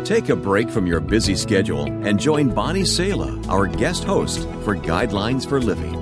Take a break from your busy schedule and join Bonnie Sala, our guest host, for Guidelines for Living.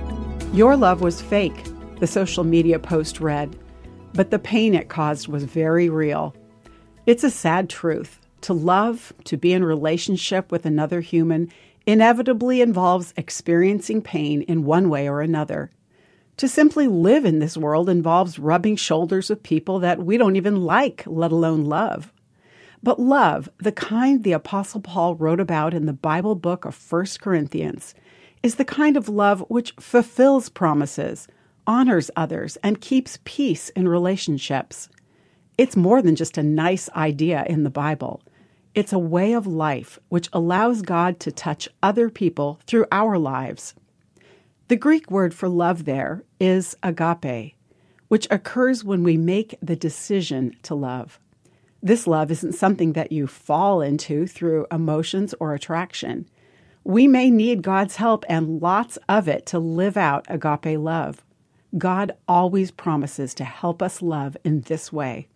Your love was fake, the social media post read, but the pain it caused was very real. It's a sad truth. To love, to be in relationship with another human, inevitably involves experiencing pain in one way or another. To simply live in this world involves rubbing shoulders with people that we don't even like, let alone love. But love, the kind the Apostle Paul wrote about in the Bible book of 1 Corinthians, is the kind of love which fulfills promises, honors others, and keeps peace in relationships. It's more than just a nice idea in the Bible. It's a way of life which allows God to touch other people through our lives. The Greek word for love there is agape, which occurs when we make the decision to love. This love isn't something that you fall into through emotions or attraction. We may need God's help and lots of it to live out agape love. God always promises to help us love in this way.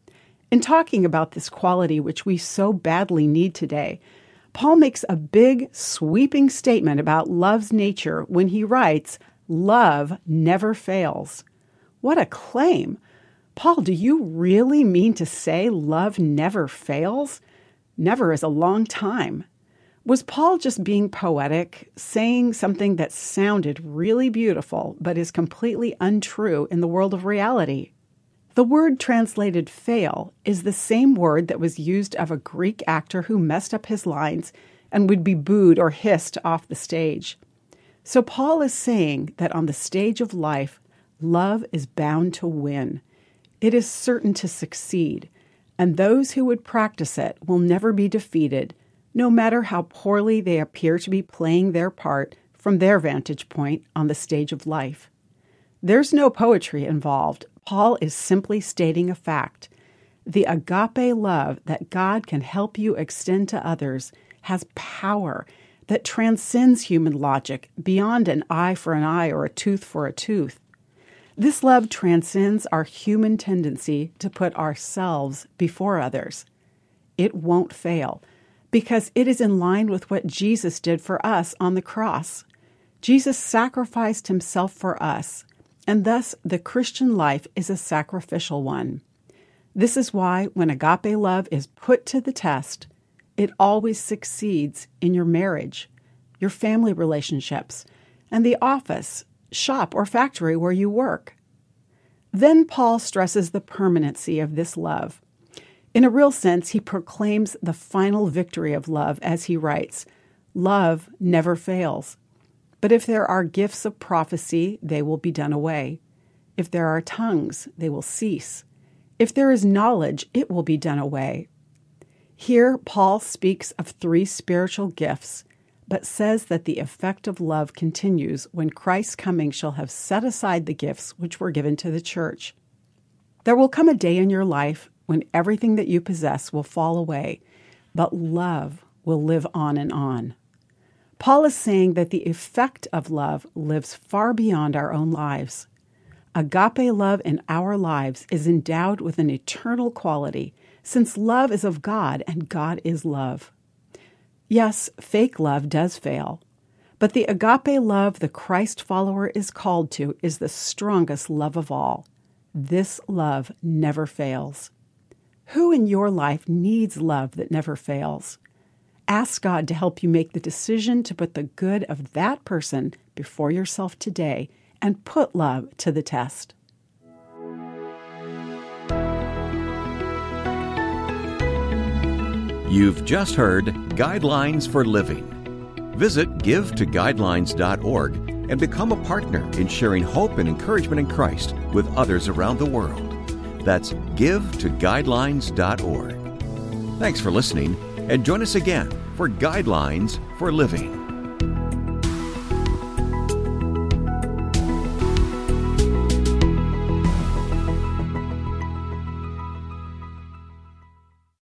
In talking about this quality which we so badly need today, Paul makes a big, sweeping statement about love's nature when he writes, "Love never fails." What a claim! Paul, do you really mean to say love never fails? Never is a long time. Was Paul just being poetic, saying something that sounded really beautiful but is completely untrue in the world of reality? The word translated fail is the same word that was used of a Greek actor who messed up his lines and would be booed or hissed off the stage. So Paul is saying that on the stage of life, love is bound to win. It is certain to succeed, and those who would practice it will never be defeated, no matter how poorly they appear to be playing their part from their vantage point on the stage of life. There's no poetry involved. Paul is simply stating a fact. The agape love that God can help you extend to others has power that transcends human logic beyond an eye for an eye or a tooth for a tooth. This love transcends our human tendency to put ourselves before others. It won't fail because it is in line with what Jesus did for us on the cross. Jesus sacrificed himself for us, and thus the Christian life is a sacrificial one. This is why when agape love is put to the test, it always succeeds in your marriage, your family relationships, and the office, shop, or factory where you work. Then Paul stresses the permanency of this love. In a real sense, he proclaims the final victory of love as he writes, "Love never fails. But if there are gifts of prophecy, they will be done away. If there are tongues, they will cease. If there is knowledge, it will be done away." Here, Paul speaks of 3 spiritual gifts, but says that the effect of love continues when Christ's coming shall have set aside the gifts which were given to the church. There will come a day in your life when everything that you possess will fall away, but love will live on and on. Paul is saying that the effect of love lives far beyond our own lives. Agape love in our lives is endowed with an eternal quality, since love is of God and God is love. Yes, fake love does fail, but the agape love the Christ follower is called to is the strongest love of all. This love never fails. Who in your life needs love that never fails? Ask God to help you make the decision to put the good of that person before yourself today and put love to the test. You've just heard Guidelines for Living. Visit givetoguidelines.org and become a partner in sharing hope and encouragement in Christ with others around the world. That's givetoguidelines.org. Thanks for listening, and join us again for Guidelines for Living.